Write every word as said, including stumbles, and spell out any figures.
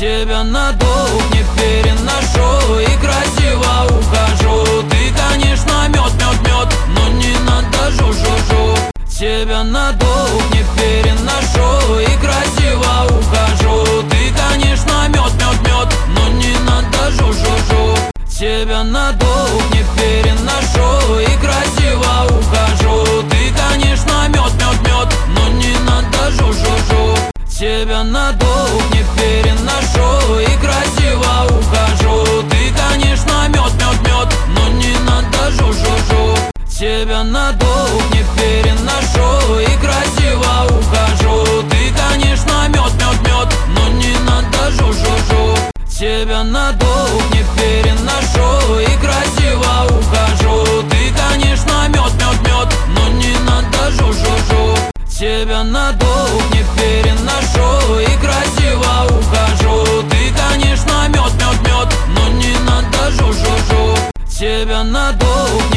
Тебя надолго не переношу и красиво ухожу. Ты, конечно, мед, мед, мед, но не надо жу-жу-жу. Тебя надолго не переношу и красиво ухожу. Ты, конечно, мед, мед, мед, но не надо жу-жу-жу. Тебя надолго не переношу и красиво ухожу. Ты, конечно, мед, мед, мед, но не надо жу-жу-жу. Тебя надолго не переношу и красиво ухожу. Ты, конечно, мед, мед, мед, но не надо жу-жу-жу. Тебя надолго не переношу и красиво ухожу. Ты, конечно, мед, мед, мед, но не надо жу-жу-жу. Тебя надолго не переношу и красиво ухожу. Ты, конечно, мед, мед, мед, но не надо жу-жу-жу. Тебя надолго не переношу и красиво ухожу. Ты, конечно, мед, мед, мед, но не надо жу-жу-жу. Тебя надолго